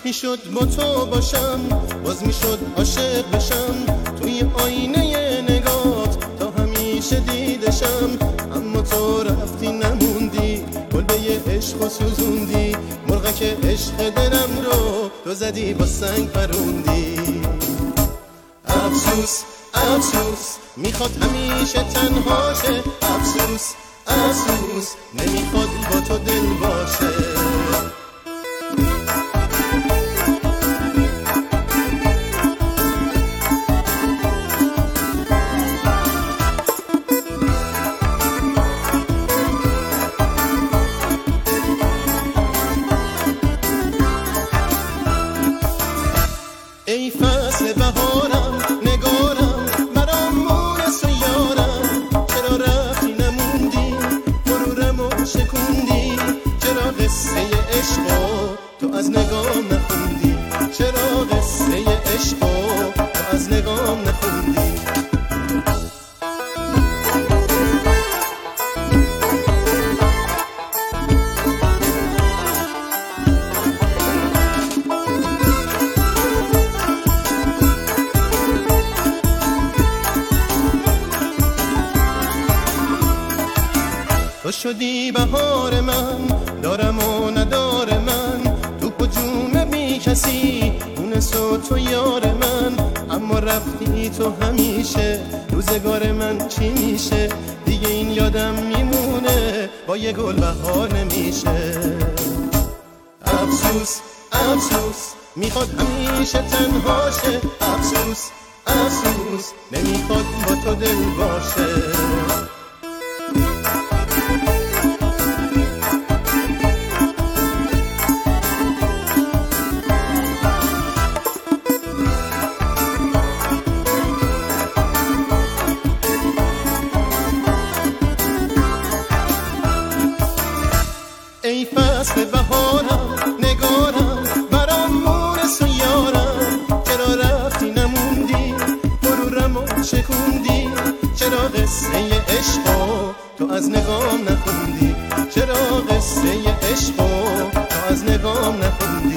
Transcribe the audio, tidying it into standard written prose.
میشد با تو باشم، باز میشد عاشق بشم، توی آینه نگات تا همیشه دیدشم. اما تو رفتی نموندی، کلبه عشق و سوزوندی، مرغک عشق دلم رو تو زدی با سنگ پروندی. افسوس افسوس میخواد همیشه تنها شه، افسوس افسوس نمیخواد با تو دل باشه. ای فصل بهارم نگارم، برام مونس و یارم، چرا رفتی نموندی، مرورم و شکوندی، چرا قصه عشقو تو از نگام نخوندی، چرا قصه عشقو تو از نگام نخوندی. تو شدی بهار من، دارم و ندار من، تو جون بی کسی مونس و تو یار من. اما رفتی تو همیشه، روزگار من چی میشه، دیگه این یادم میمونه، با یه گل بهار نمیشه. افسوس افسوس میخواد همیشه تنها شه، افسوس افسوس نمیخواد با تو دل باشه. ای فصل بهارم نگارم، برام مونس و یارم، چرا رفتی نموندی، مرورم و شکوندی، چرا قصه عشقو تو از نگام نخوندی، چرا قصه عشقو تو از نگام نخوندی.